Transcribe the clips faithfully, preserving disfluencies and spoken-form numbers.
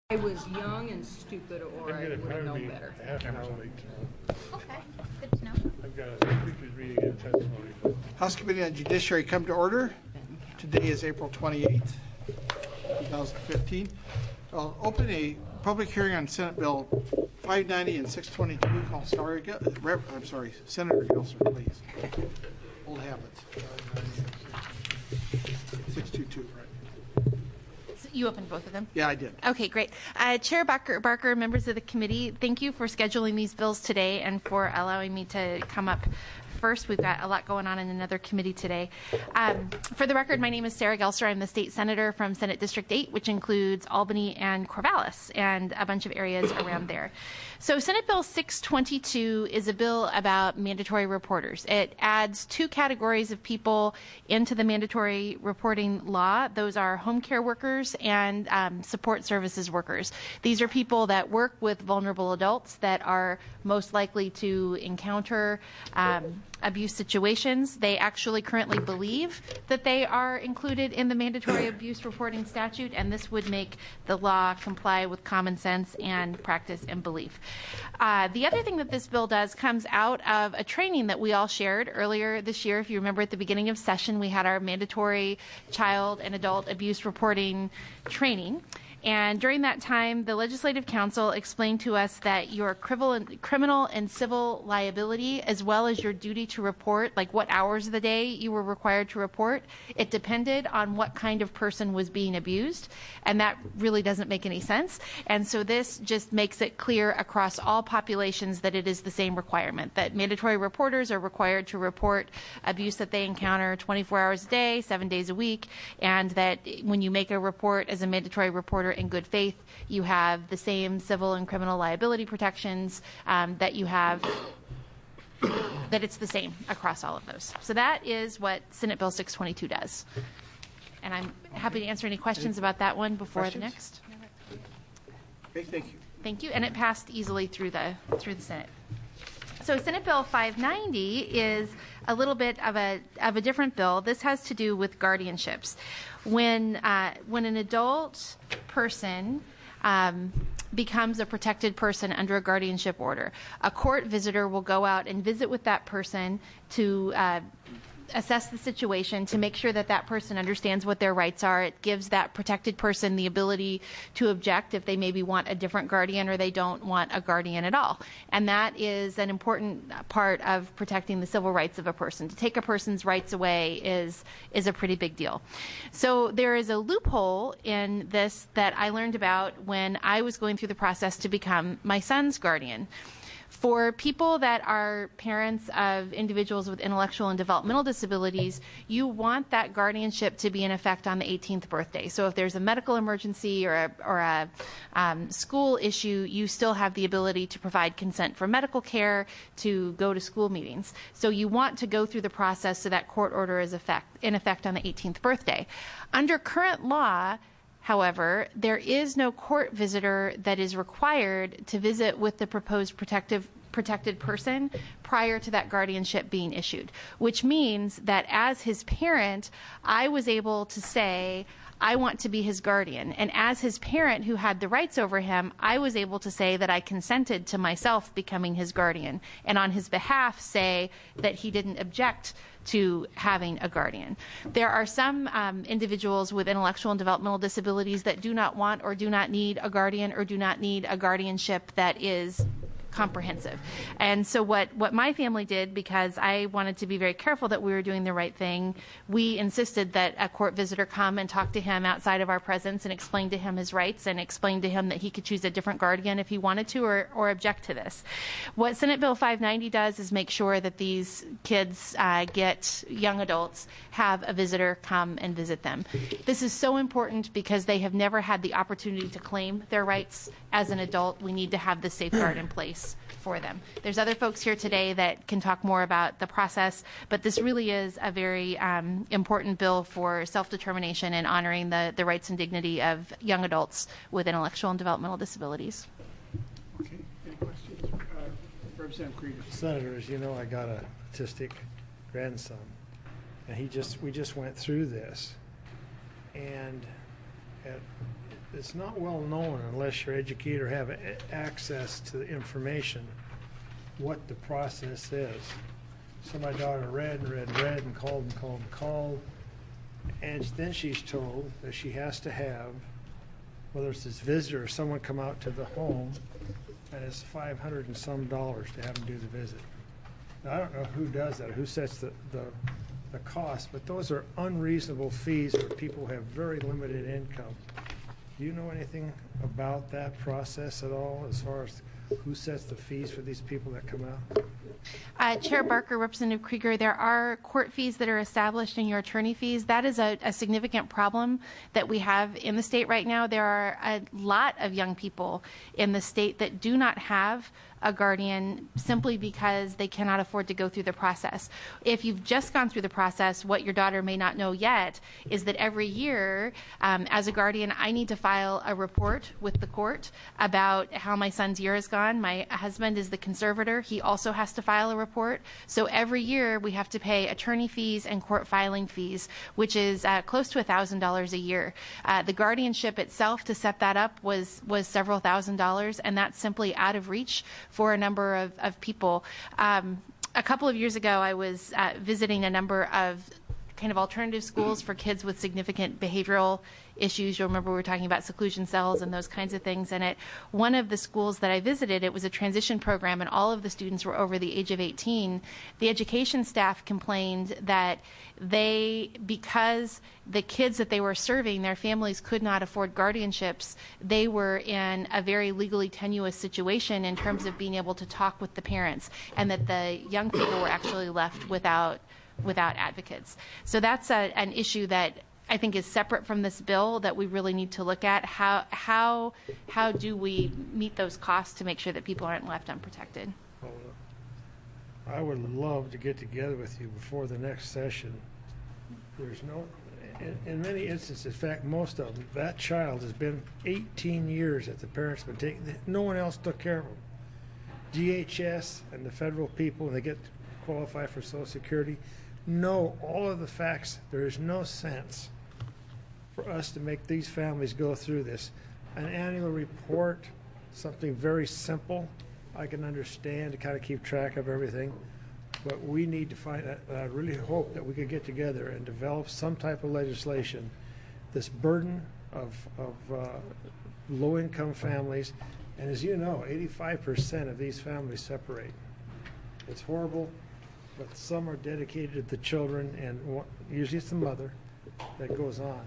I was young and stupid, or I would have known better. Half an hour late tomorrow. Okay, good to know. I've got a speaker's reading and testimony. House Committee on Judiciary come to order. Today is April twenty-eighth, twenty fifteen. I'll open a public hearing on Senate Bill five ninety and six twenty-two. Call sorry, Rep, I'm sorry, Senator Gelser, please. Old habits. six twenty-two, right? You opened both of them? Yeah, I did. Okay, great. Uh, Chair Barker, Barker, members of the committee, thank you for scheduling these bills today and for allowing me to come up first. We've got a lot going on in another committee today. Um, for the record, my name is Sarah Gelser. I'm the state senator from Senate District eight, which includes Albany and Corvallis and a bunch of areas around there. So Senate Bill six twenty-two is a bill about mandatory reporters. It adds two categories of people into the mandatory reporting law. Those are home care workers and um, support services workers. These are people that work with vulnerable adults that are most likely to encounter um, abuse situations. They actually currently believe that they are included in the mandatory abuse reporting statute, and this would make the law comply with common sense and practice and belief. Uh, the other thing that this bill does comes out of a training that we all shared earlier this year. If you remember, at the beginning of session, we had our mandatory child and adult abuse reporting training. And during that time, the Legislative Council explained to us that your criminal and civil liability, as well as your duty to report, like what hours of the day you were required to report, it depended on what kind of person was being abused. And that really doesn't make any sense. And so this just makes it clear across all populations that it is the same requirement, that mandatory reporters are required to report abuse that they encounter twenty-four hours a day, seven days a week, and that when you make a report as a mandatory reporter in good faith, you have the same civil and criminal liability protections um, that you have, that it's the same across all of those. So that is what Senate Bill six twenty-two does. And I'm happy to answer any questions about that one before Questions? the next. Okay, thank you. Thank you. And it passed easily through the through the Senate. So Senate Bill five ninety is a little bit of a of a different bill. This has to do with guardianships. When uh, when an adult person um, becomes a protected person under a guardianship order, a court visitor will go out and visit with that person to uh, assess the situation, to make sure that that person understands what their rights are. It gives that protected person the ability to object if they maybe want a different guardian or they don't want a guardian at all. And that is an important part of protecting the civil rights of a person. To take a person's rights away is is a pretty big deal. So there is a loophole in this that I learned about when I was going through the process to become my son's guardian. For people that are parents of individuals with intellectual and developmental disabilities, you want that guardianship to be in effect on the eighteenth birthday. So if there's a medical emergency or a, or a um, school issue, you still have the ability to provide consent for medical care, to go to school meetings. So you want to go through the process so that court order is effect, in effect on the eighteenth birthday. Under current law, however, there is no court visitor that is required to visit with the proposed protective protected person prior to that guardianship being issued, which means that as his parent, I was able to say, I want to be his guardian. And as his parent who had the rights over him, I was able to say that I consented to myself becoming his guardian, and on his behalf say that he didn't object to having a guardian. There are some um, individuals with intellectual and developmental disabilities that do not want or do not need a guardian or do not need a guardianship that is comprehensive. And so what, what my family did, because I wanted to be very careful that we were doing the right thing, we insisted that a court visitor come and talk to him outside of our presence and explain to him his rights and explain to him that he could choose a different guardian if he wanted to, or, or object to this. What Senate Bill five ninety does is make sure that these kids uh, get, young adults, have a visitor come and visit them. This is so important because they have never had the opportunity to claim their rights as an adult. We need to have this safeguard in place for them. There's other folks here today that can talk more about the process, but this really is a very um, important bill for self-determination and honoring the, the rights and dignity of young adults with intellectual and developmental disabilities. Okay, any questions? Uh, Representative Creed. Senator, as you know, I got a autistic grandson, and he just we just went through this, and at it's not well known unless you're educated or have a- access to the information, what the process is. So my daughter read and read and read and called and called and called. And then she's told that she has to have, whether it's this visitor or someone come out to the home, and it's five hundred and some dollars to have them do the visit. Now, I don't know who does that, or who sets the, the, the cost, but those are unreasonable fees for people who have very limited income. Do you know anything about that process at all, as far as who sets the fees for these people that come out? Uh, Chair Barker, Representative Krieger, there are court fees that are established in your attorney fees. That is a, a significant problem that we have in the state right now. There are a lot of young people in the state that do not have a guardian simply because they cannot afford to go through the process. If you've just gone through the process, what your daughter may not know yet is that every year, um, as a guardian, I need to file a report with the court about how my son's year has gone. My husband is the conservator. He also has to file a report. So every year we have to pay attorney fees and court filing fees, which is uh, close to one thousand dollars a year. Uh, the guardianship itself, to set that up, was, was several thousand dollars, and that's simply out of reach for a number of, of people. Um, a couple of years ago, I was uh, visiting a number of kind of alternative schools for kids with significant behavioral issues. You'll remember we were talking about seclusion cells and those kinds of things. And at one of the schools that I visited, it was a transition program, and all of the students were over the age of eighteen. The education staff complained that they, because the kids that they were serving, their families could not afford guardianships, they were in a very legally tenuous situation in terms of being able to talk with the parents, and that the young people were actually left without without advocates. So that's a, an issue that I think is separate from this bill that we really need to look at. How how how do we meet those costs to make sure that people aren't left unprotected? Well, I would love to get together with you before the next session. There's no, in, in many instances, in fact, most of them, that child has been eighteen years that the parents have been taking. No one else took care of them. D H S and the federal people, when they get to qualify for Social Security, know all of the facts. There is no sense for us to make these families go through this. An annual report, something very simple, I can understand to kind of keep track of everything, but we need to find, I really hope that we could get together and develop some type of legislation. This burden of, of uh, low-income families, and as you know, eighty-five percent of these families separate. It's horrible, but some are dedicated to the children, and one, usually it's the mother that goes on,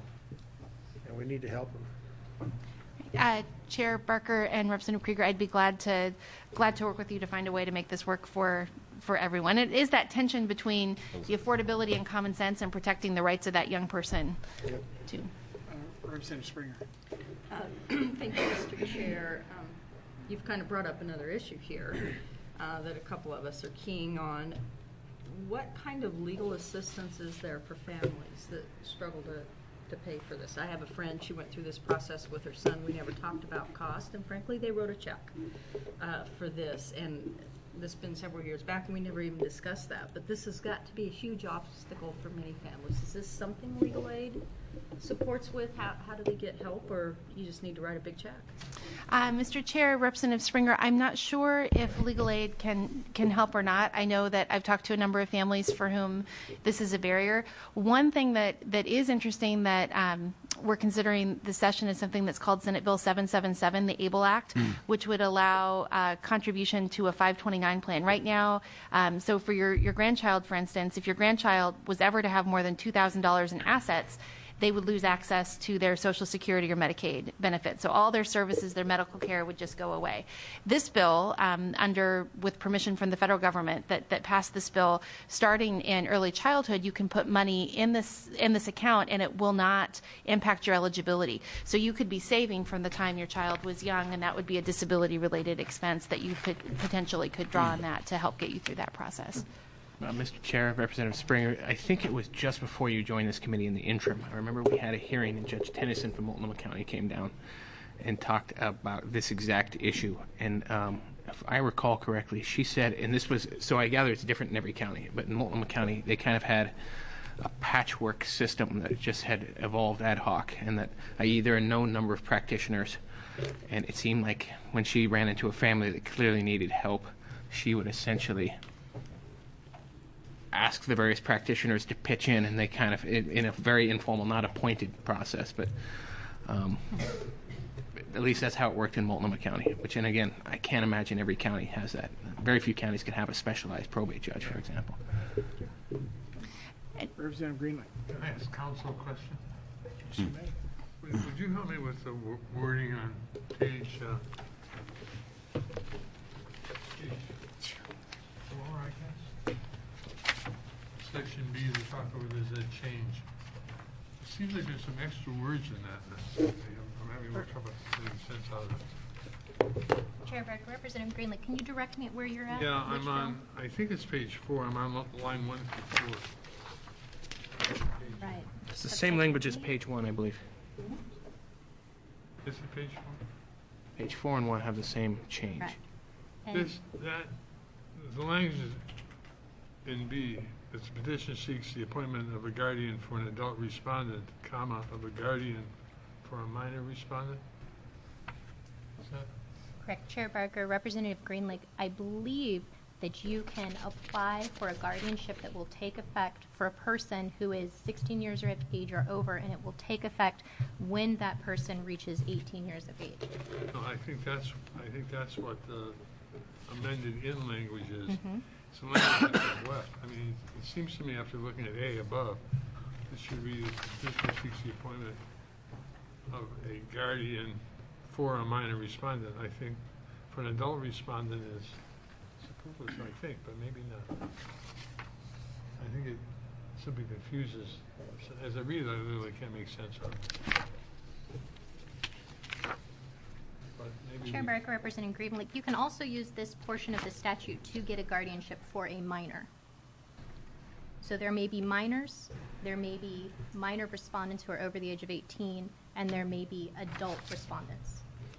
and we need to help them. Uh, Chair Barker and Representative Krieger, I'd be glad to glad to work with you to find a way to make this work for for everyone. It is that tension between the affordability and common sense and protecting the rights of that young person, Yep. too. Uh, Representative Springer. Uh, Thank you, Mister Chair. Um, You've kind of brought up another issue here uh, that a couple of us are keying on. What kind of legal assistance is there for families that struggle to, to pay for this? I have a friend, she went through this process with her son. We never talked about cost, and frankly, they wrote a check uh, for this. And this has been several years back, and we never even discussed that. But this has got to be a huge obstacle for many families. Is this something legal aid supports with? How, how do they get help, or you just need to write a big check? Uh, Mister Chair, Representative Springer, I'm not sure if legal aid can can help or not. I know that I've talked to a number of families for whom this is a barrier. One thing that, that is interesting that um, we're considering this session is something that's called Senate Bill seven seventy-seven, the ABLE Act, mm. which would allow uh, contribution to a five twenty-nine plan. Right now, um, so for your, your grandchild, for instance, if your grandchild was ever to have more than two thousand dollars in assets, they would lose access to their Social Security or Medicaid benefits. So all their services, their medical care would just go away. This bill, um, under with permission from the federal government that, that passed this bill, starting in early childhood, you can put money in this in this account and it will not impact your eligibility. So you could be saving from the time your child was young, and that would be a disability-related expense that you could potentially could draw on that to help get you through that process. Uh, Mister Chair, Representative Springer, I think it was just before you joined this committee in the interim. I remember we had a hearing, and Judge Tennyson from Multnomah County came down and talked about this exact issue. And um, if I recall correctly, she said, and this was, so I gather it's different in every county, but in Multnomah County, they kind of had a patchwork system that just had evolved ad hoc, and that i.e. there are no number of practitioners, and it seemed like when she ran into a family that clearly needed help, she would essentially ask the various practitioners to pitch in, and they kind of, in, in a very informal, not appointed process, but um, at least that's how it worked in Multnomah County, which, and again, I can't imagine every county has that. Very few counties can have a specialized probate judge, for example. Representative Greenlee. Can I ask counsel a question? Would, would you help me with the wo- wording on page, uh, page four, I guess? Section B, the top of it is a change. It seems like there's some extra words in that. that I'm, I'm having more trouble making sense out of it. Chair Barker, Representative Greenlee, can you direct me at where you're at? Yeah, Which I'm bill? on, I think it's page four. I'm on lo- line one through four. Right. It's the same language as page one, I believe. Is it page four? Page four and one have the same change. Right. And This, that, the language is in B, it's petition seeks the appointment of a guardian for an adult respondent, comma, of a guardian for a minor respondent? Is that, correct, Chair Barker, Representative Greenlee, I believe that you can apply for a guardianship that will take effect for a person who is sixteen years of age or over, and it will take effect when that person reaches eighteen years of age. no, I think that's, I think that's what the amended in language is. Mhm. It's the language that's left. I mean, it seems to me after looking at A above, it should read, petition seeks the appointment of a guardian for a minor respondent. I think for an adult respondent is superfluous, I think, but maybe not. I think it simply confuses. As I read it, I literally can't make sense of it. But maybe Chair we- Barker, Representative Greenlee, you can also use this portion of the statute to get a guardianship for a minor. So there may be minors, there may be minor respondents who are over the age of eighteen, and there may be adult respondents.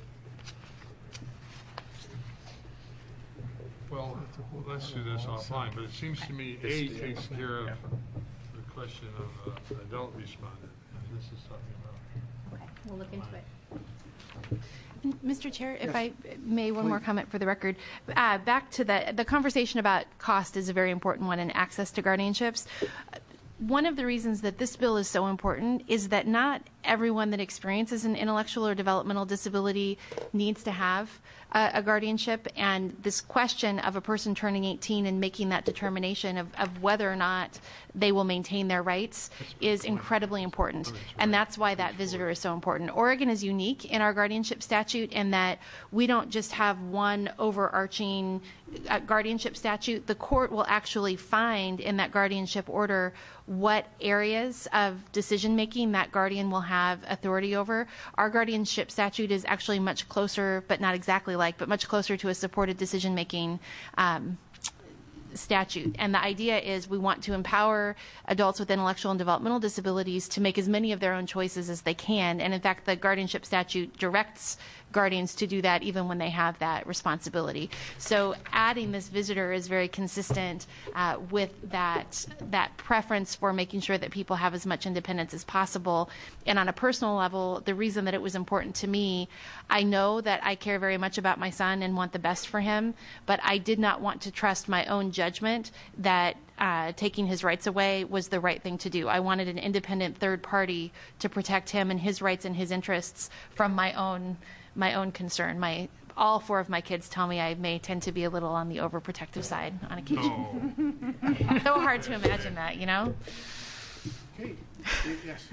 Well, let's do this offline, but it seems to me A takes care of the question of uh, adult respondent, and this is talking about. Okay, we'll look into it. Mister Chair, if I may, one more comment for the record. Uh, back to the the conversation about cost is a very important one, and access to guardianships. One of the reasons that this bill is so important is that not everyone that experiences an intellectual or developmental disability needs to have a, a guardianship, and this question of a person turning eighteen and making that determination of, of whether or not they will maintain their rights is incredibly important, and that's why that visitor is so important. Oregon is unique in our guardianship statute in that we don't just have one overarching uh, guardianship statute. The court will actually find in that guardianship order what areas of decision making that guardian will have authority over. Our guardianship statute is actually much closer, but not exactly like, but much closer to a supported decision making um, statute. And the idea is we want to empower adults with intellectual and developmental disabilities to make as many of their own choices as they can. And in fact, the guardianship statute directs guardians to do that even when they have that responsibility. So adding this visitor is very consistent uh, with that that preference for making sure that people have as much independence as possible. And on a personal level, the reason that it was important to me, I know that I care very much about my son and want the best for him, but I did not want to trust my own judgment that Uh, taking his rights away was the right thing to do. I wanted an independent third party to protect him and his rights and his interests from my own my own concern. My all four of my kids tell me I may tend to be a little on the overprotective side on occasion. No. So hard to imagine that, you know? Okay, yes.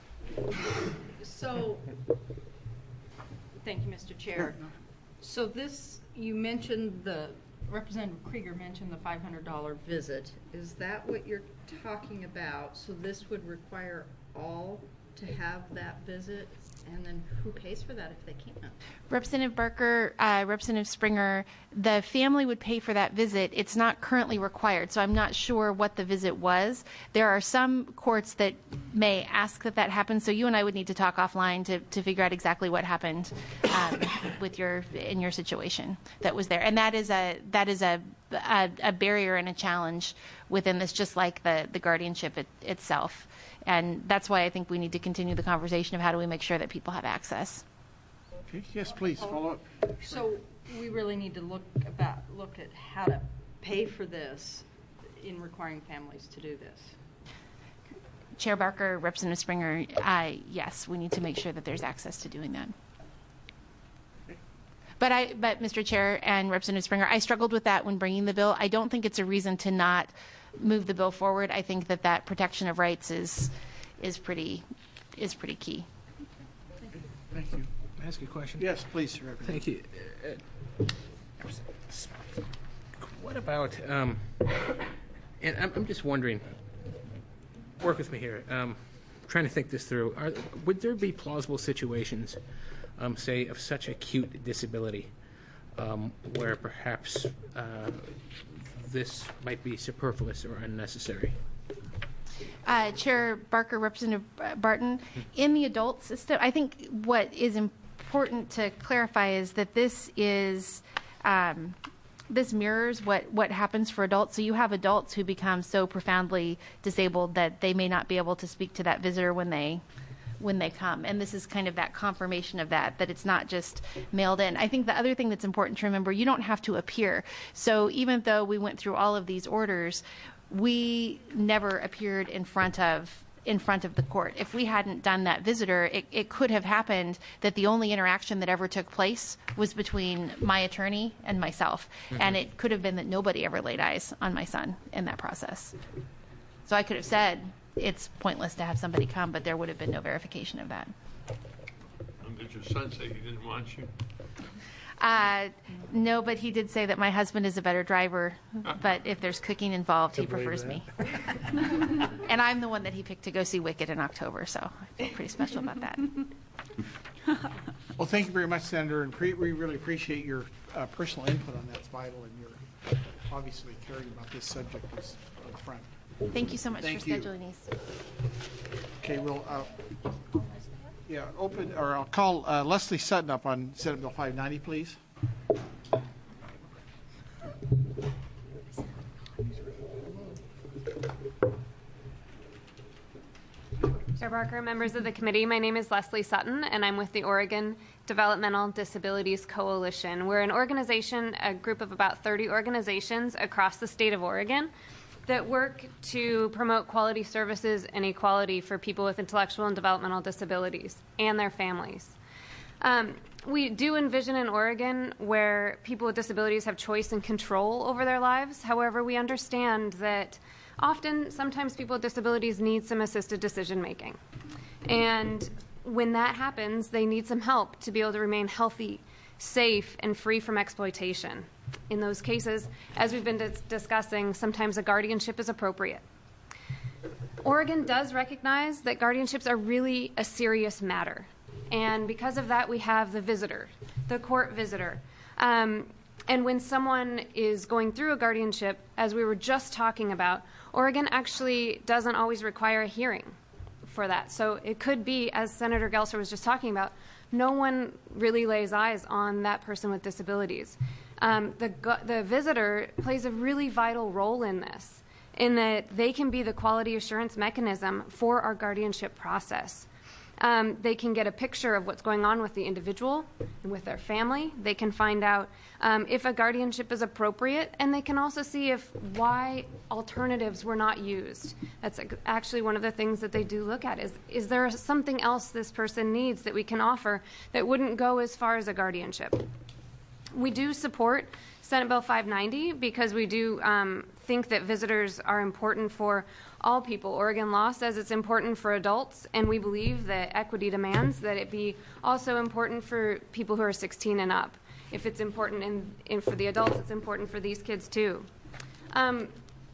So, thank you, Mister Chair. So this, you mentioned the, Representative Krieger mentioned the five hundred dollar visit. Is that what you're talking about? So this would require all to have that visit? And then who pays for that if they can't? Representative Barker, uh, Representative Springer, the family would pay for that visit. It's not currently required, so I'm not sure what the visit was. There are some courts that may ask that that happen, so you and I would need to talk offline to, to figure out exactly what happened um, with your in your situation that was there. And that is a that is a a, a barrier and a challenge within this, just like the the guardianship it, itself. And that's why I think we need to continue the conversation of how do we make sure that people have access. Okay, yes, please, follow up. So we really need to look about, look at how to pay for this in requiring families to do this. Chair Barker, Representative Springer, uh, yes, we need to make sure that there's access to doing that. But I, but Mister Chair and Representative Springer, I struggled with that when bringing the bill. I don't think it's a reason to not move the bill forward. I think that that protection of rights is is pretty is pretty key. Thank you. Can I ask you a question? Yes, please, Representative. Thank you. Uh, what about, um, and I'm, I'm just wondering, work with me here, um, trying to think this through. Are, would there be plausible situations, um, say, of such acute disability um, where perhaps uh, this might be superfluous or unnecessary? Uh, Chair Barker, Representative Barton, in the adult system, I think what is important to clarify is that this is um, this mirrors what what happens for adults. So you have adults who become so profoundly disabled that they may not be able to speak to that visitor when they when they come, and this is kind of that confirmation of that, that it's not just mailed in. I think the other thing that's important to remember, you don't have to appear. So even though we went through all of these orders, we never appeared in front of in front of the court. If we hadn't done that visitor, it, it could have happened that the only interaction that ever took place was between my attorney and myself, mm-hmm. and it could have been that nobody ever laid eyes on my son in that process. So I could have said, it's pointless to have somebody come, but there would have been no verification of that. And did your son say he didn't want you? Uh, no, but he did say that my husband is a better driver, but if there's cooking involved, he Can't believe prefers that. me. And I'm the one that he picked to go see Wicked in October, so I feel pretty special about that. Well, thank you very much, Senator, and pre- we really appreciate your uh, personal input on that's vital, and you're obviously caring about this subject is on the front. Thank you so much Thank for you. scheduling these. Okay, we'll, uh, yeah, open, or I'll call uh, Leslie Sutton up on Senate Bill five ninety, please. Chair Barker, members of the committee, my name is Leslie Sutton, and I'm with the Oregon Developmental Disabilities Coalition. We're an organization, a group of about thirty organizations across the state of Oregon that work to promote quality services and equality for people with intellectual and developmental disabilities and their families. Um, we do envision an Oregon where people with disabilities have choice and control over their lives. However, we understand that often, sometimes people with disabilities need some assisted decision making. And when that happens, they need some help to be able to remain healthy, safe, and free from exploitation. In those cases, as we've been dis- discussing, sometimes a guardianship is appropriate. Oregon does recognize that guardianships are really a serious matter. And because of that, we have the visitor, the court visitor. Um, and when someone is going through a guardianship, as we were just talking about, Oregon actually doesn't always require a hearing for that. So it could be, as Senator Gelser was just talking about, no one really lays eyes on that person with disabilities. Um, the, the visitor plays a really vital role in this, in that they can be the quality assurance mechanism for our guardianship process. Um, they can get a picture of what's going on with the individual and with their family. They can find out um, if a guardianship is appropriate, and they can also see if why alternatives were not used. That's actually one of the things that they do look at is, is there something else this person needs that we can offer that wouldn't go as far as a guardianship? We do support Senate Bill five ninety because we do um, think that visitors are important for all people. Oregon law says it's important for adults, and we believe that equity demands that it be also important for people who are sixteen and up. If it's important in, in for the adults, it's important for these kids too. Um,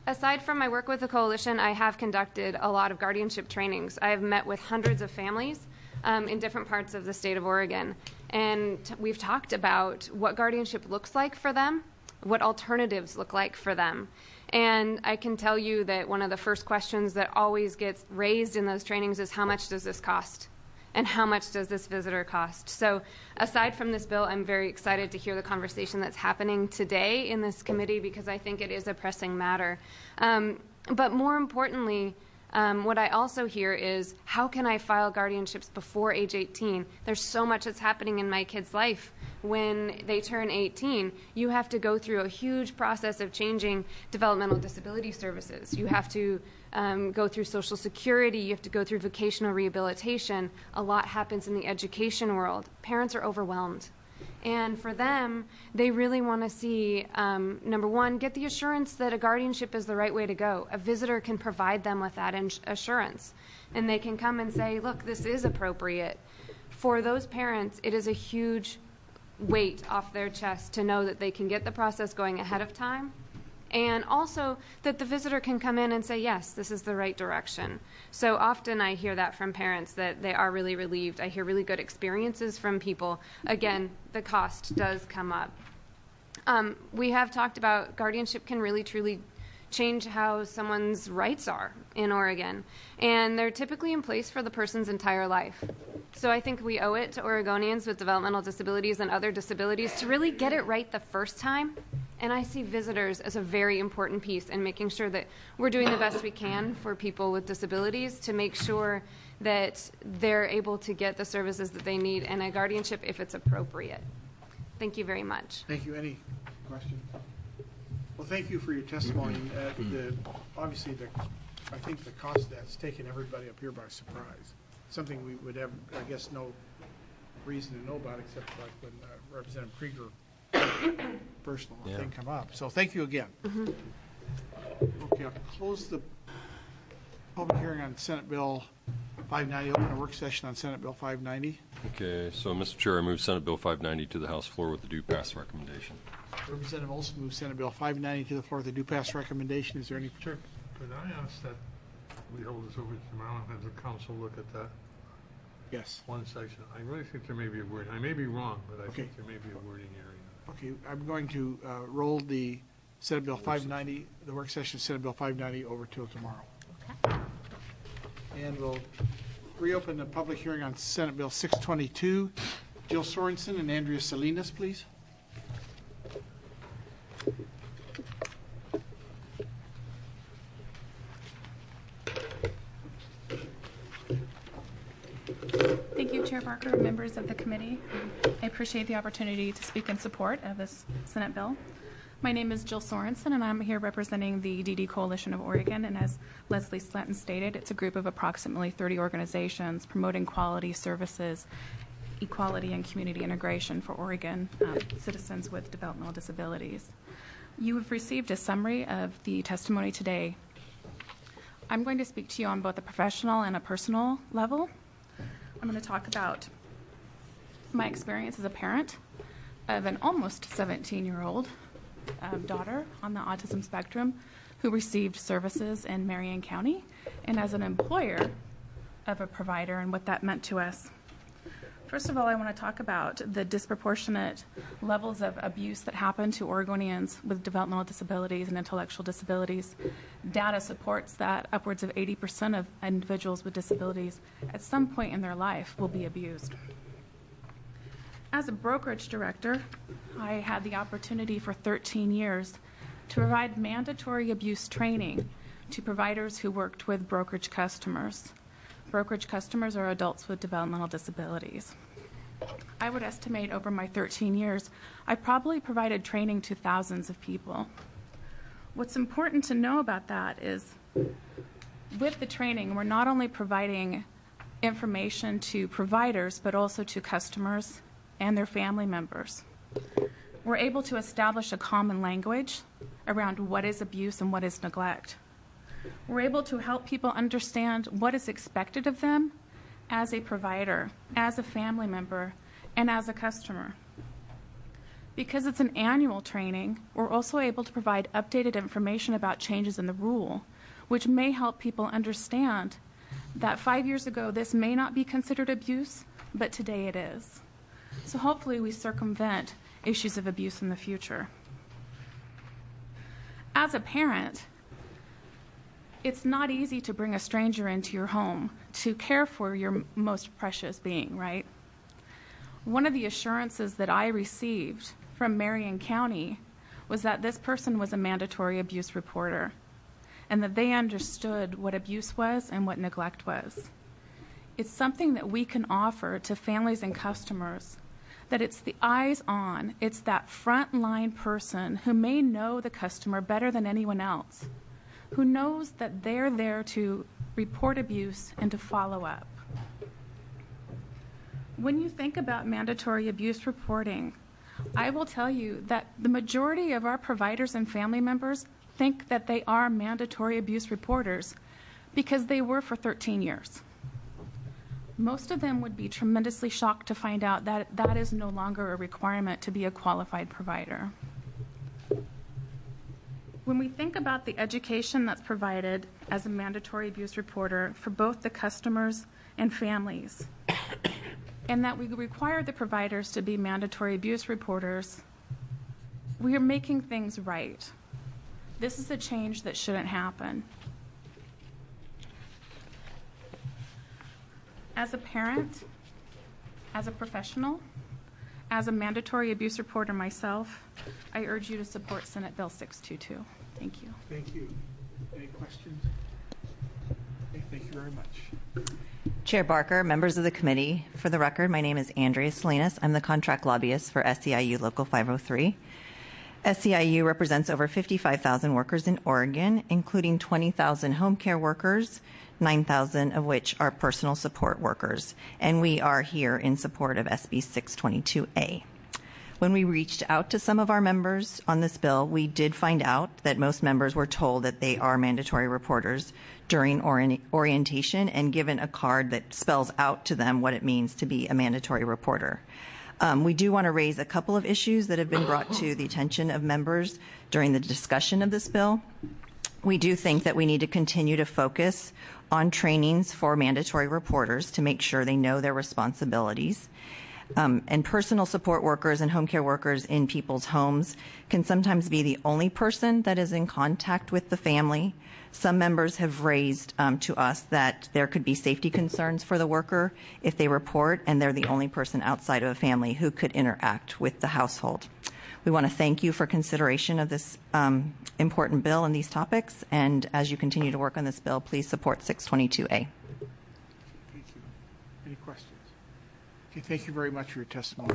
Aside from my work with the coalition, I have conducted a lot of guardianship trainings. I have met with hundreds of families um, in different parts of the state of Oregon. And t- we've talked about what guardianship looks like for them, what alternatives look like for them. And I can tell you that one of the first questions that always gets raised in those trainings is, how much does this cost? And how much does this visitor cost? So aside from this bill, I'm very excited to hear the conversation that's happening today in this committee, because I think it is a pressing matter. Um, but more importantly, um, what I also hear is, how can I file guardianships before age eighteen? There's so much that's happening in my kid's life. When they turn eighteen, you have to go through a huge process of changing developmental disability services. You have to um, go through Social Security. You have to go through vocational rehabilitation. A lot happens in the education world. Parents are overwhelmed. And for them, they really want to see, um, number one, get the assurance that a guardianship is the right way to go. A visitor can provide them with that ins- assurance. And they can come and say, look, this is appropriate. For those parents, it is a huge weight off their chest to know that they can get the process going ahead of time, and also that the visitor can come in and say, yes, this is the right direction. So often I hear that from parents, that they are really relieved. I hear really good experiences from people. Again, the cost does come up. Um, we have talked about guardianship can really truly change how someone's rights are in Oregon, and they're typically in place for the person's entire life. So I think we owe it to Oregonians with developmental disabilities and other disabilities to really get it right the first time. And I see visitors as a very important piece in making sure that we're doing the best we can for people with disabilities to make sure that they're able to get the services that they need and a guardianship if it's appropriate. Thank you very much. Thank you. Any questions? Well, thank you for your testimony. Uh, the, obviously, the, I think the cost of that's taken everybody up here by surprise. Something we would have, I guess, no reason to know about, except like when uh, Representative Krieger personal Yeah. thing come up. So thank you again. Mm-hmm. Okay, I'll close the public hearing on Senate Bill five ninety. Open a work session on Senate Bill five ninety. Okay, so Mister Chair, I move Senate Bill five ninety to the House floor with the due pass recommendation. Representative Olson moves Senate Bill five ninety to the floor with a due pass recommendation. Is there any? Sure. Could I ask that we hold this over tomorrow and have the council look at that Yes. one section? I really think there may be a word. I may be wrong, but I Okay. think there may be a wording area. Okay, I'm going to uh, roll the Senate Bill five ninety, the work session Senate Bill five ninety over till tomorrow. Okay. And we'll reopen the public hearing on Senate Bill six twenty-two. Jill Sorensen and Andrea Salinas, please. Thank you, Chair Barker, and members of the committee. I appreciate the opportunity to speak in support of this Senate bill. My name is Jill Sorensen, and I'm here representing the D D Coalition of Oregon. And as Leslie Slatton stated, it's a group of approximately thirty organizations promoting quality services, equality, and community integration for Oregon um, citizens with developmental disabilities. You have received a summary of the testimony today. I'm going to speak to you on both a professional and a personal level. I'm going to talk about my experience as a parent of an almost seventeen-year-old um, daughter on the autism spectrum who received services in Marion County, and as an employer of a provider and what that meant to us. First of all, I want to talk about the disproportionate levels of abuse that happen to Oregonians with developmental disabilities and intellectual disabilities. Data supports that upwards of eighty percent of individuals with disabilities at some point in their life will be abused. As a brokerage director, I had the opportunity for thirteen years to provide mandatory abuse training to providers who worked with brokerage customers. Brokerage customers are adults with developmental disabilities. I would estimate over my thirteen years, I probably provided training to thousands of people. What's important to know about that is with the training, we're not only providing information to providers, but also to customers and their family members. We're able to establish a common language around what is abuse and what is neglect. We're able to help people understand what is expected of them as a provider, as a family member, and as a customer. Because it's an annual training, we're also able to provide updated information about changes in the rule, which may help people understand that five years ago this may not be considered abuse, but today it is. So hopefully we circumvent issues of abuse in the future. As a parent, it's not easy to bring a stranger into your home to care for your most precious being, right? One of the assurances that I received from Marion County was that this person was a mandatory abuse reporter and that they understood what abuse was and what neglect was. It's something that we can offer to families and customers, that it's the eyes on, it's that frontline person who may know the customer better than anyone else, who knows that they're there to report abuse and to follow up. When you think about mandatory abuse reporting, I will tell you that the majority of our providers and family members think that they are mandatory abuse reporters because they were for thirteen years. Most of them would be tremendously shocked to find out that that is no longer a requirement to be a qualified provider. When we think about the education that's provided as a mandatory abuse reporter for both the customers and families, and that we require the providers to be mandatory abuse reporters, we are making things right. This is a change that shouldn't happen. As a parent, as a professional, as a mandatory abuse reporter myself, I urge you to support Senate Bill six twenty-two. Thank you. Thank you. Any questions? Okay, thank you very much. Chair Barker, members of the committee, for the record, my name is Andrea Salinas. I'm the contract lobbyist for S E I U Local five oh three. S E I U represents over fifty-five thousand workers in Oregon, including twenty thousand home care workers, nine thousand of which are personal support workers, and we are here in support of S B six twenty-two A. When we reached out to some of our members on this bill, we did find out that most members were told that they are mandatory reporters during ori- orientation and given a card that spells out to them what it means to be a mandatory reporter. Um, we do want to raise a couple of issues that have been brought to the attention of members during the discussion of this bill. We do think that we need to continue to focus on trainings for mandatory reporters to make sure they know their responsibilities. Um, and personal support workers and home care workers in people's homes can sometimes be the only person that is in contact with the family. Some members have raised um, to us that there could be safety concerns for the worker if they report and they're the only person outside of a family who could interact with the household. We want to thank you for consideration of this um, important bill and these topics, and as you continue to work on this bill, please support six twenty-two A. Thank you. Any questions? Okay, thank you very much for your testimony.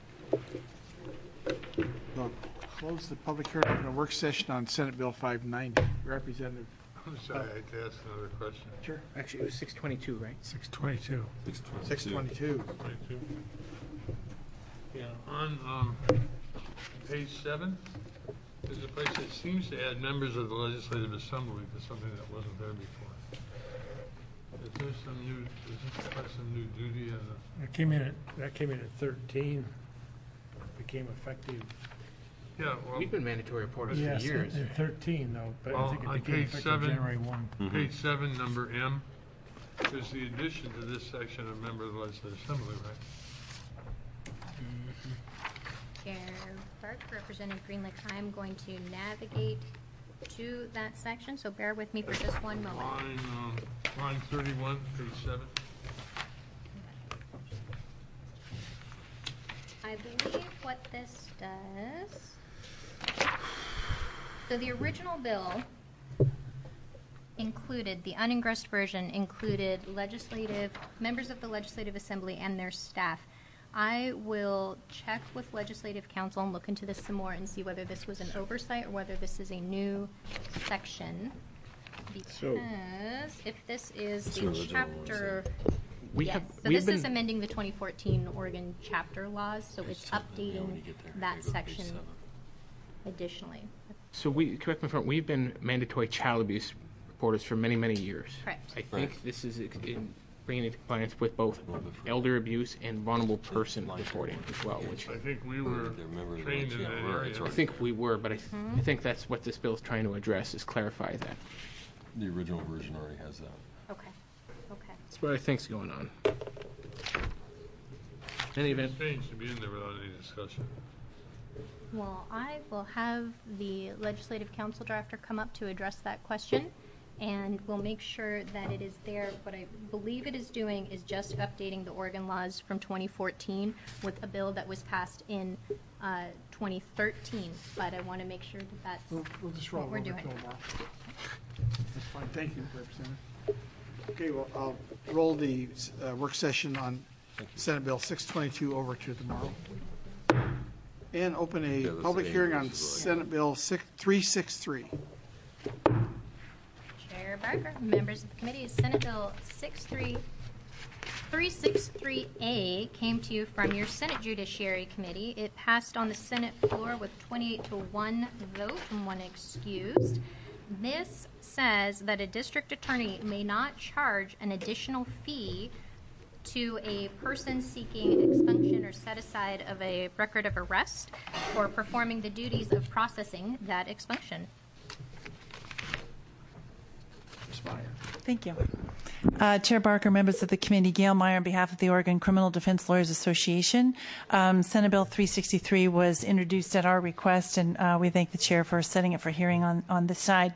We'll close the public hearing on a work session on Senate Bill five ninety. Representative. I'm sorry, I had to ask another question. Sure. Actually, it was six twenty-two, right? six twenty-two. six twenty-two. twenty-two. Yeah, on um, page seven, there's a place that seems to add members of the Legislative Assembly to something that wasn't there before. Is there some new, is this part some new duty? And That came in at, that came in at thirteen, became effective. yeah, well, We've been mandatory reporters Yes, for years. in in thirteen though, but I Well, think on it became page effective seven- January first. page seven, number M, there's the addition to this section of member of the Legislative Assembly, right? Chair Park, Representative Greenlick, I'm going to navigate to that section, so bear with me for just one moment. Line, um, line thirty-one, page seven. I believe what this does, so the original bill included, the unengrossed version included legislative, members of the Legislative Assembly and their staff. I will check with Legislative Council and look into this some more and see whether this was an oversight or whether this is a new section. Because if this is the chapter, We yes, have, so we this have is been, amending the twenty fourteen Oregon chapter laws, so it's updating that section additionally. so we, correct me if I'm wrong, we've been mandatory child abuse reporters for many, many years. Correct. I think this is ex- in, bringing into compliance with both elder abuse and vulnerable person reporting as well, which I think we were trained in that area. I think we were, but I, th- I think that's what this bill is trying to address, is clarify that. The original version already has that. Okay, okay. That's what I think's going on. In any event, Strange to be in there without any discussion. Well, I will have the legislative council drafter come up to address that question, and we'll make sure that it is there. What I believe it is doing is just updating the Oregon laws from twenty fourteen with a bill that was passed in uh, twenty thirteen, but I want to make sure that that's We'll, we'll just roll what we're over doing. till tomorrow. That's fine. Thank you, Representative. Okay, well, I'll roll the uh, work session on Senate Bill six twenty-two over to tomorrow. And open a Yeah, that's public the hearing on English is right. Senate Bill three sixty-three. Chair Barker, members of the committee, Senate Bill three sixty-three A came to you from your Senate Judiciary Committee. It passed on the Senate floor with twenty-eight to one vote and one excused. This says that a district attorney may not charge an additional fee to a person seeking expunction or set aside of a record of arrest for performing the duties of processing that expunction. Thank you. Uh, Chair Barker, members of the committee, Gail Meyer on behalf of the Oregon Criminal Defense Lawyers Association. Um, Senate Bill three sixty-three was introduced at our request, and uh, we thank the chair for setting it for hearing on, on this side.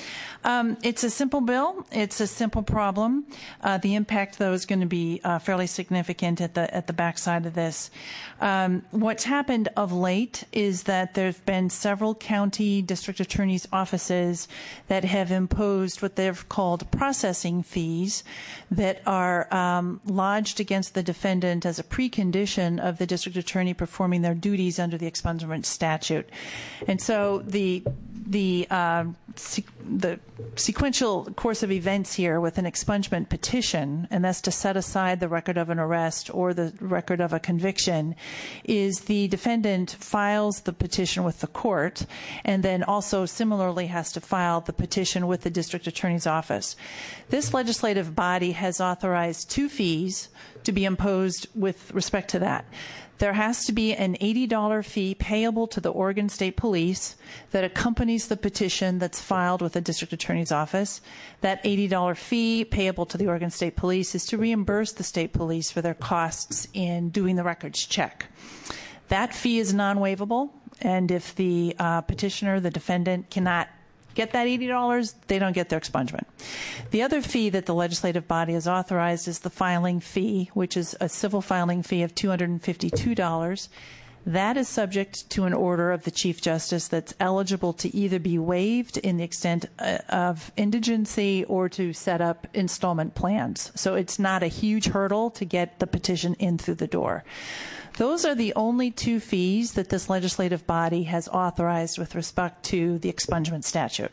Um, it's a simple bill. It's a simple problem. Uh, the impact, though, is going to be uh, fairly significant at the at the backside of this. Um, what's happened of late is that there've been several county district attorneys' offices that have imposed what they've called processing fees that are um, lodged against the defendant as a precondition of the district attorney performing their duties under the expungement statute. And so the the uh, se- the sequential course of events here with an expungement petition, and that's to set aside the record of an arrest or the record of a conviction, is the defendant files the petition with the court and then also similarly has to file the petition with the district attorney's office. This legislative body has authorized two fees to be imposed with respect to that. There has to be an eighty dollars fee payable to the Oregon State Police that accompanies the petition that's filed with the district attorney's office. That eighty dollars fee payable to the Oregon State Police is to reimburse the state police for their costs in doing the records check. That fee is non-waivable, and if the uh, petitioner, the defendant, cannot get that eighty dollars, they don't get their expungement. The other fee that the legislative body has authorized is the filing fee, which is a civil filing fee of two hundred fifty-two dollars. That is subject to an order of the Chief Justice that's eligible to either be waived in the extent uh, of indigency or to set up installment plans. So it's not a huge hurdle to get the petition in through the door. Those are the only two fees that this legislative body has authorized with respect to the expungement statute.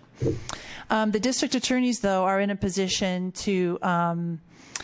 Um, the district attorneys, though, are in a position to um,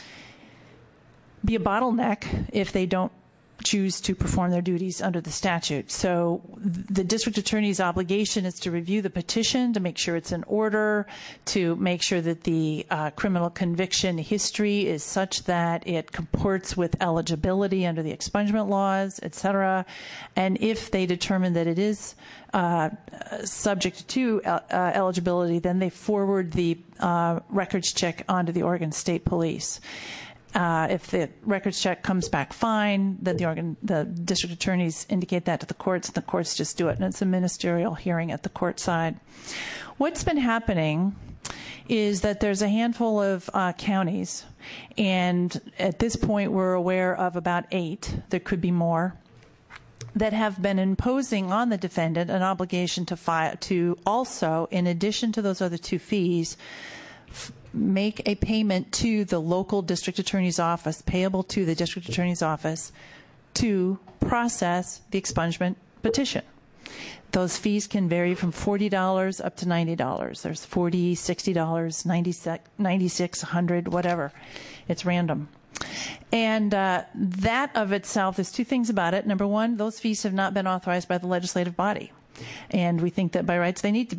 be a bottleneck if they don't choose to perform their duties under the statute. So the district attorney's obligation is to review the petition, to make sure it's in order, to make sure that the uh, criminal conviction history is such that it comports with eligibility under the expungement laws, et cetera. And if they determine that it is uh, subject to uh, eligibility, then they forward the uh, records check onto the Oregon State Police. Uh, if the records check comes back fine, then the, Oregon, the district attorneys indicate that to the courts, and the courts just do it, and it's a ministerial hearing at the court side. What's been happening is that there's a handful of uh, counties, and at this point we're aware of about eight, there could be more, that have been imposing on the defendant an obligation to file, to also, in addition to those other two fees, f- make a payment to the local district attorney's office, payable to the district attorney's office, to process the expungement petition. Those fees can vary from forty dollars up to ninety dollars. There's forty dollars, sixty dollars, ninety-six dollars, one hundred dollars, whatever. It's random. And uh, that of itself, there's two things about it. Number one, those fees have not been authorized by the legislative body. And we think that by rights they need to be.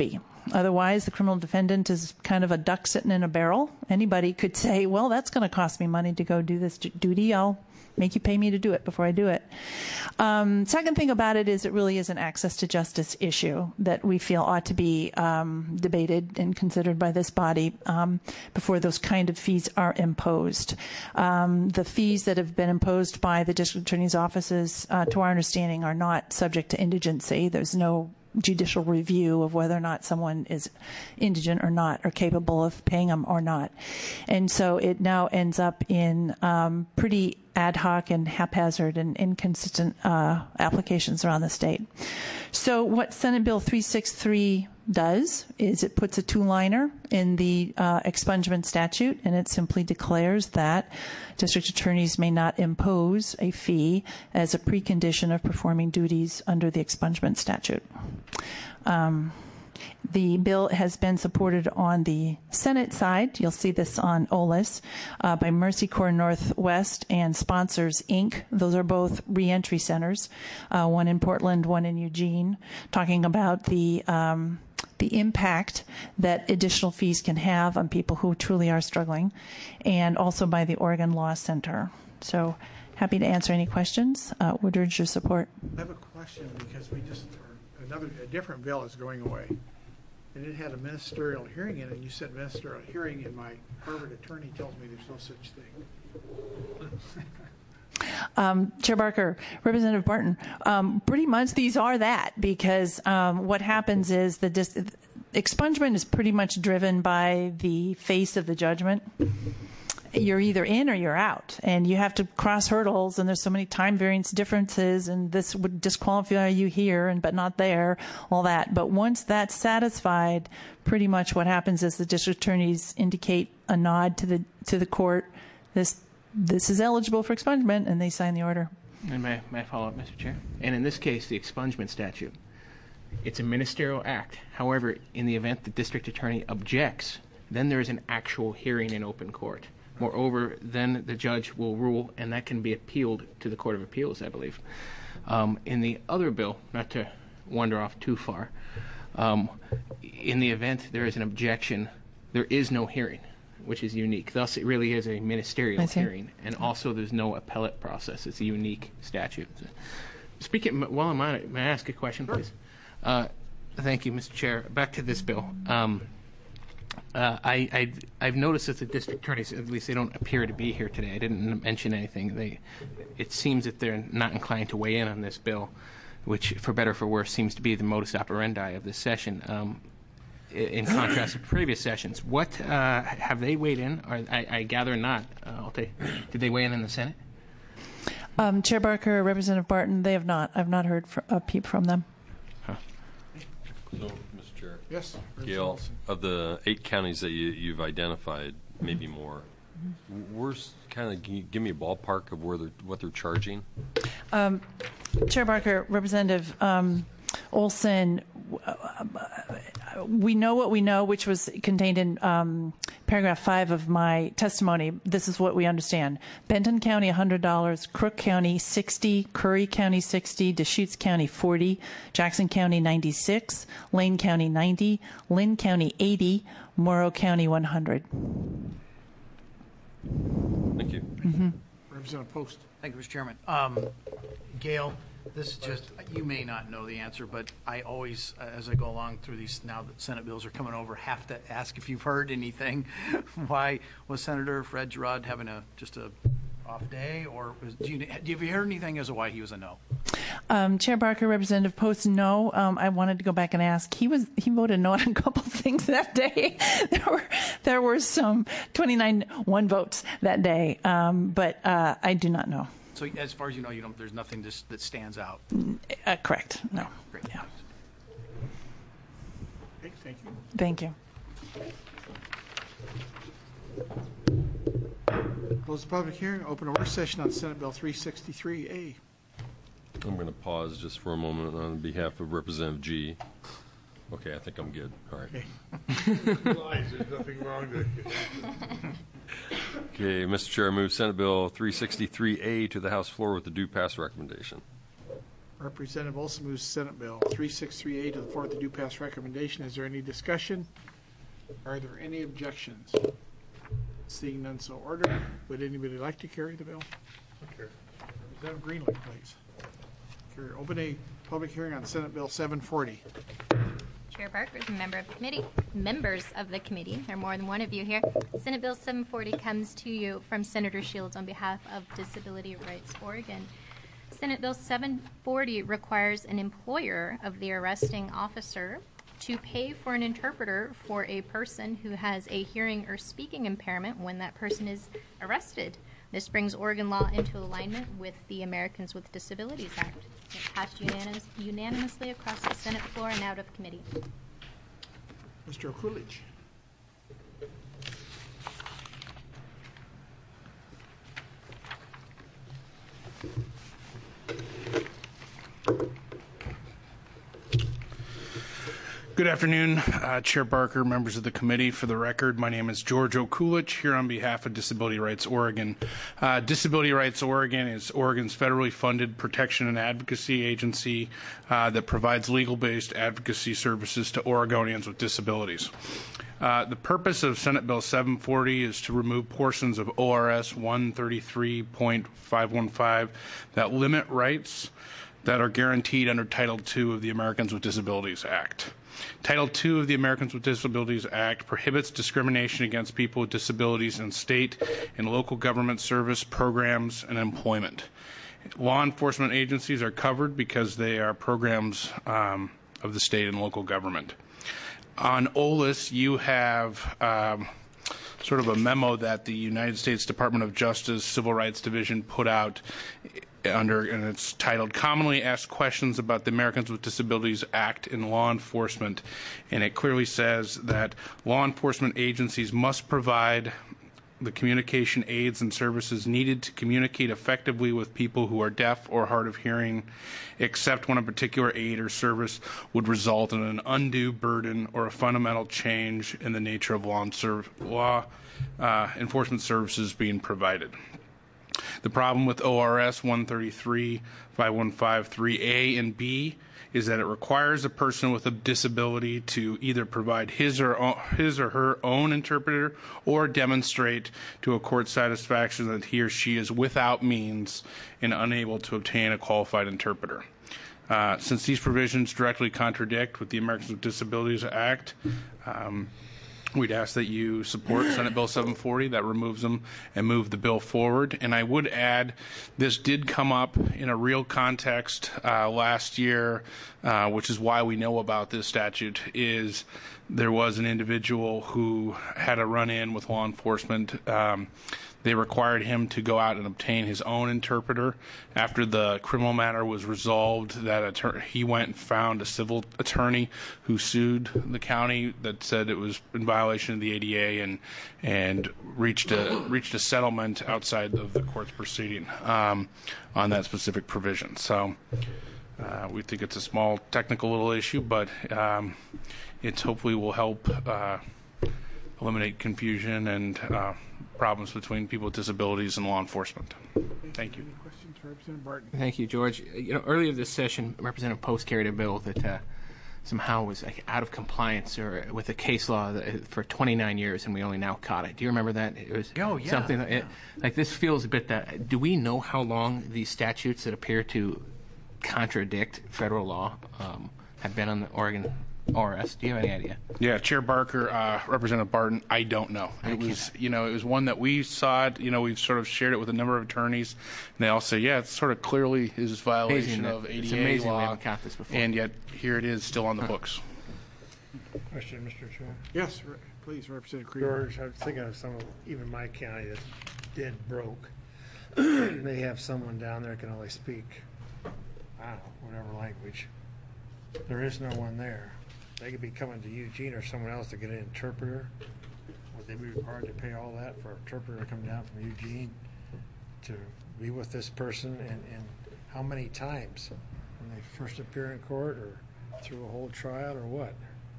Otherwise, the criminal defendant is kind of a duck sitting in a barrel. Anybody could say, well, that's going to cost me money to go do this duty. I'll make you pay me to do it before I do it. Um, second thing about it is it really is an access to justice issue that we feel ought to be um, debated and considered by this body um, before those kind of fees are imposed. Um, the fees that have been imposed by the district attorney's offices, uh, to our understanding, are not subject to indigency. There's no judicial review of whether or not someone is indigent or not, or capable of paying them or not. And so it now ends up in um, pretty ad hoc and haphazard and inconsistent uh, applications around the state. So what Senate Bill three sixty-three does is it puts a two-liner in the uh, expungement statute, and it simply declares that district attorneys may not impose a fee as a precondition of performing duties under the expungement statute. Um, The bill has been supported on the Senate side. You'll see this on O L I S uh, by Mercy Corps Northwest and Sponsors, Incorporated. Those are both reentry centers, uh, one in Portland, one in Eugene, talking about the um, the impact that additional fees can have on people who truly are struggling, and also by the Oregon Law Center. So happy to answer any questions. Uh, would urge your support. I have a question because we just, another, a different bill is going away. And it had a ministerial hearing in it. You said ministerial hearing, and my Harvard attorney tells me there's no such thing. Um, Chair Barker, Representative Barton, um, pretty much these are that, because um, what happens is the dis- expungement is pretty much driven by the face of the judgment. You're either in or you're out, and you have to cross hurdles, and there's so many time variance differences, and this would disqualify you here and but not there, all that. But once that's satisfied, pretty much what happens is the district attorneys indicate a nod to the to the court, this this is eligible for expungement, and they sign the order. And may, may I follow up, Mister Chair? And in this case, the expungement statute, it's a ministerial act. However, in the event the district attorney objects, then there is an actual hearing in open court. Moreover, then the judge will rule, and that can be appealed to the Court of Appeals, I believe. Um, in the other bill, not to wander off too far, um, in the event there is an objection, there is no hearing, which is unique. Thus, it really is a ministerial hearing, and also there's no appellate process. It's a unique statute. Speaking, while I'm on it, may I ask a question, please? Uh, thank you, Mister Chair. Back to this bill. Um, Uh, I, I, I've noticed that the district attorneys, at least they don't appear to be here today. I didn't mention anything. They, it seems that they're not inclined to weigh in on this bill, which, for better or for worse, seems to be the modus operandi of this session. Um, in contrast to previous sessions, what uh, have they weighed in? Or I, I gather not. Uh, I'll take, did they weigh in in the Senate? Um, Chair Barker, Representative Barton, they have not. I've not heard fr- a peep from them. So, Mister Chair. Yes. Gail, of the eight counties that you, you've identified, maybe more, where's kind of give, give me a ballpark of where they're what they're charging? Um, Chair Barker, Representative um, Olson, we know what we know, which was contained in um, paragraph five of my testimony. This is what we understand. Benton County, one hundred dollars. Crook County, sixty dollars. Curry County, sixty dollars. Deschutes County, forty dollars. Jackson County, ninety-six dollars. Lane County, ninety dollars. Lynn County, eighty dollars. Morrow County, one hundred dollars. Thank you. Mm-hmm. Representative Post. Thank you, Mister Chairman. Um, Gail, this is just, you may not know the answer, but I always, uh, as I go along through these, now that Senate bills are coming over, have to ask if you've heard anything. Why was Senator Fred Gerard having a just a off day, or was, do you do you have you heard anything as to why he was a no? Um, Chair Barker, Representative Post, no. Um, I wanted to go back and ask. He was he voted no on a couple of things that day. there were there were some twenty-nine one votes that day, um, but uh, I do not know. So as far as you know, you don't. There's nothing just that stands out. Uh, correct. No. Great. Yeah. Okay, thank you. Thank you. Close the public hearing. Open a work session on Senate Bill three sixty-three A. I'm going to pause just for a moment on behalf of Representative G. Okay, I think I'm good. All right. Okay. Lies, there's nothing wrong with it. Okay, Mister Chair, I move Senate Bill three sixty-three A to the House floor with the due pass recommendation. Representative Olson moves Senate Bill three six three A to the floor with the due pass recommendation. Is there any discussion? Are there any objections? Seeing none, so ordered. Would anybody like to carry the bill? Okay. Representative Greenlee, please. Carry. Open a public hearing on Senate Bill seven forty. Chair Barker is a member of the committee. Members of the committee, there are more than one of you here. Senate Bill seven forty comes to you from Senator Shields on behalf of Disability Rights Oregon. Senate Bill seven forty requires an employer of the arresting officer to pay for an interpreter for a person who has a hearing or speaking impairment when that person is arrested. This brings Oregon law into alignment with the Americans with Disabilities Act. It passed unanimous, unanimously across the Senate floor and out of committee. Mister Coolidge. Good afternoon, uh, Chair Barker, members of the committee. For the record, my name is George O'Coolidge, here on behalf of Disability Rights Oregon. Uh, Disability Rights Oregon is Oregon's federally funded protection and advocacy agency uh, that provides legal-based advocacy services to Oregonians with disabilities. Uh, the purpose of Senate Bill seven forty is to remove portions of O R S one thirty-three point five one five that limit rights that are guaranteed under Title two of the Americans with Disabilities Act. Title two of the Americans with Disabilities Act prohibits discrimination against people with disabilities in state and local government service programs and employment. Law enforcement agencies are covered because they are programs um, of the state and local government. On O L I S, you have um, sort of a memo that the United States Department of Justice Civil Rights Division put out under, and it's titled Commonly Asked Questions About the Americans with Disabilities Act in Law Enforcement. And it clearly says that law enforcement agencies must provide the communication aids and services needed to communicate effectively with people who are deaf or hard of hearing, except when a particular aid or service would result in an undue burden or a fundamental change in the nature of law, and law uh, enforcement services being provided. The problem with O R S one thirty-three point five one five three A and B is that it requires a person with a disability to either provide his or his or her own interpreter or demonstrate to a court satisfaction that he or she is without means and unable to obtain a qualified interpreter. Uh, since these provisions directly contradict with the Americans with Disabilities Act, um, we'd ask that you support Senate Bill seven forty that removes them and move the bill forward. And I would add, this did come up in a real context uh, last year, uh, which is why we know about this statute, is there was an individual who had a run-in with law enforcement. Um, They required him to go out and obtain his own interpreter. After the criminal matter was resolved, that attorney, he went and found a civil attorney who sued the county that said it was in violation of the A D A and and reached a reached a settlement outside of the court's proceeding um, on that specific provision. So uh, we think it's a small technical little issue, but um, it's hopefully will help uh, eliminate confusion and uh, problems between people with disabilities and law enforcement. Thank you. Any questions for Representative Barton? Thank you, George. You know, earlier this session, Representative Post carried a bill that uh, somehow was like, out of compliance or with the case law that, for twenty-nine years, and we only now caught it. Do you remember that? It was oh, yeah, something that, yeah. It, like this feels a bit that. Do we know how long these statutes that appear to contradict federal law um, have been on the Oregon O R S? Do you have any idea? Yeah, Chair Barker, uh, Representative Barton, I don't know. It was, you know, it was one that we saw it. You know, we've sort of shared it with a number of attorneys, and they all say, yeah, it's sort of clearly is violation of A D A it's amazing law, we haven't caught this before. and yet here it is, still on the huh. books. Question, Mister Chair. Yes, re- please, Representative Krieger. George, I was thinking of some of even my county that's dead broke. They have someone down there that can only speak, I don't know, whatever language. There is no one there. They could be coming to Eugene or someone else to get an interpreter. Would they be required to pay all that for an interpreter to come down from Eugene to be with this person? And, and how many times? When they first appear in court or through a whole trial or what?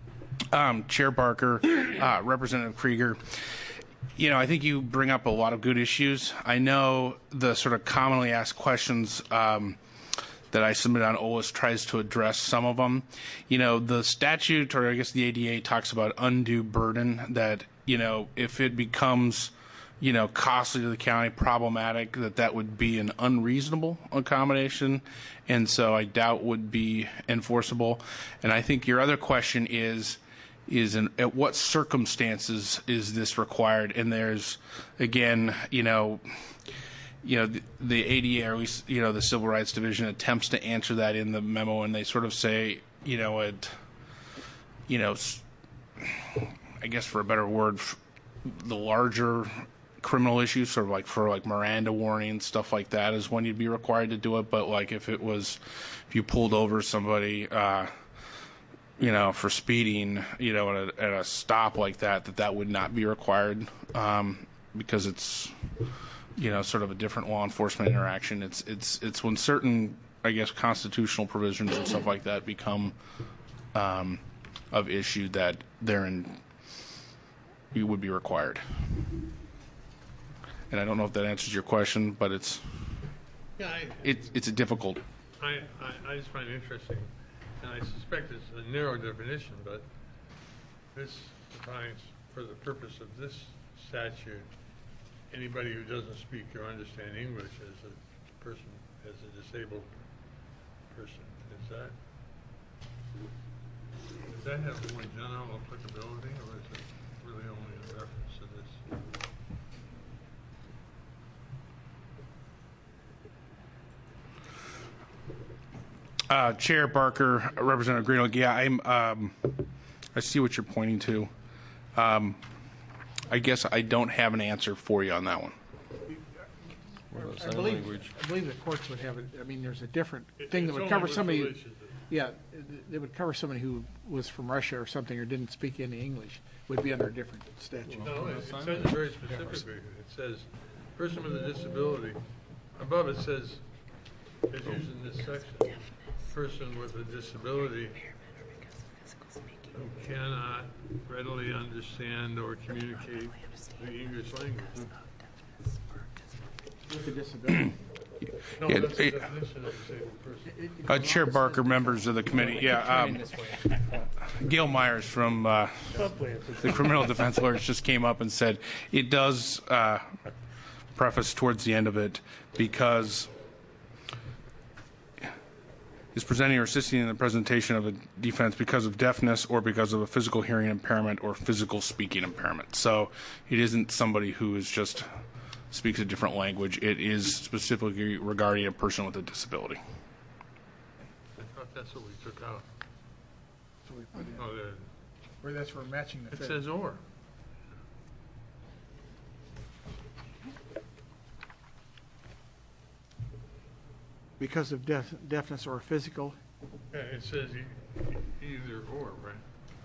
Um, Chair Barker, uh, Representative Krieger, you know, I think you bring up a lot of good issues. I know the sort of commonly asked questions um, that I submitted on O L I S tries to address some of them. You know, the statute, or I guess the A D A, talks about undue burden, that, you know, if it becomes, you know, costly to the county, problematic, that that would be an unreasonable accommodation, and so I doubt would be enforceable. And I think your other question is, is in, at what circumstances is this required? And there's, again, you know, you know, the, the A D A, or at least, you know, the Civil Rights Division attempts to answer that in the memo, and they sort of say, you know, it, you know, I guess for a better word, the larger criminal issues, sort of like for like Miranda warnings, stuff like that, is when you'd be required to do it. But like if it was, if you pulled over somebody, uh, you know, for speeding, you know, at a, at a stop like that, that that would not be required, um, because it's, you know, sort of a different law enforcement interaction. It's it's it's when certain, I guess, constitutional provisions and stuff like that become um, of issue that they're in, you would be required. And I don't know if that answers your question, but it's Yeah, I, it, it's a difficult. I, I, I just find it interesting, and I suspect it's a narrow definition, but this defines, for the purpose of this statute, anybody who doesn't speak or understand English as a person, as a disabled person. Is that, does that have more general applicability, or is it really only a reference to this? Uh, Chair Barker, Representative Greenlee, yeah, I'm, um, I see what you're pointing to. Um, I guess I don't have an answer for you on that one. I believe, I believe the courts would have it, I mean, there's a different thing that It's would only cover with somebody, religion. yeah, it would cover somebody who was from Russia or something or didn't speak any English, would be under a different statute. No, it it says it very specifically. It says, person with a disability. Above it says, as used in this section, person with a disability who cannot readily understand or communicate the English language. With a disability. No, Yeah, that's the it- definition of disabled person. Uh, Chair Barker, members of the committee, yeah, um, Gail Myers from uh, the Criminal Defense Lawyers just came up and said it does uh, preface towards the end of it, because is presenting or assisting in the presentation of a defense because of deafness or because of a physical hearing impairment or physical speaking impairment. So it isn't somebody who is just speaks a different language. It is specifically regarding a person with a disability. I thought that's what we took out. So we put it, Oh, there, where that's where matching the it fit. says or. Because of deaf, deafness or physical, Yeah, it says e- either or, right?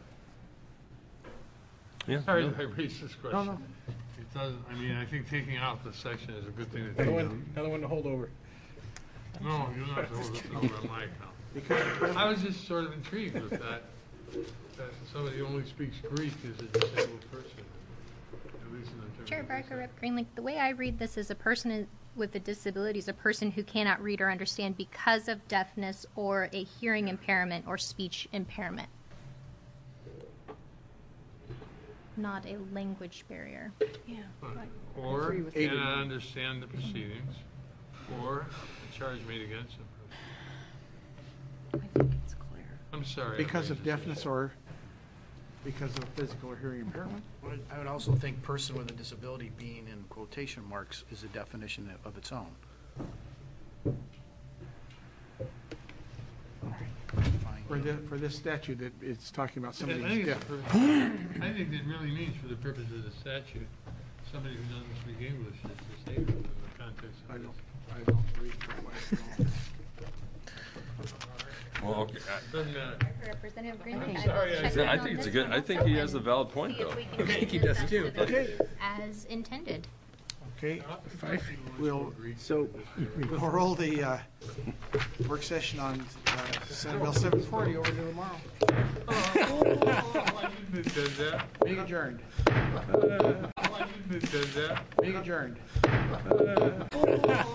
Yeah. Sorry no. that I raised this question. no. It doesn't, I mean, I think taking out the section is a good thing to another take. one, another one to hold over. No, you don't have to hold it over on my account. Because I was just sort of intrigued with that, that somebody who only speaks Greek is a disabled person, at least in the terms Chair of Barker, this. Rep Greenlee, the way I read this is a person in- with a disability is a person who cannot read or understand because of deafness or a hearing impairment or speech impairment. Not a language barrier. Or Aided. cannot understand the proceedings, or a charge made against him. I think it's clear. I'm sorry. I because of raised this deafness or because of physical or hearing impairment. I would also think person with a disability being in quotation marks is a definition of its own. For the, for this statute, it, it's talking about somebody I who's think, deaf. it's for- I think it really means, for the purpose of the statute, somebody who doesn't speak English is disabled in the context I of don't, this. I don't read that way. Well, okay. I- Doesn't matter. Representative I'm Greenlee, sorry, I check said- in I on think it's a this good. one I think also he has a and valid point, see if though. we can I think he make does this too. as- As intended. Okay, Five. we'll, So, we'll roll the uh, work session on uh, Senate Bill seven forty over to tomorrow. It says that. Meeting adjourned. It says that. Meeting adjourned.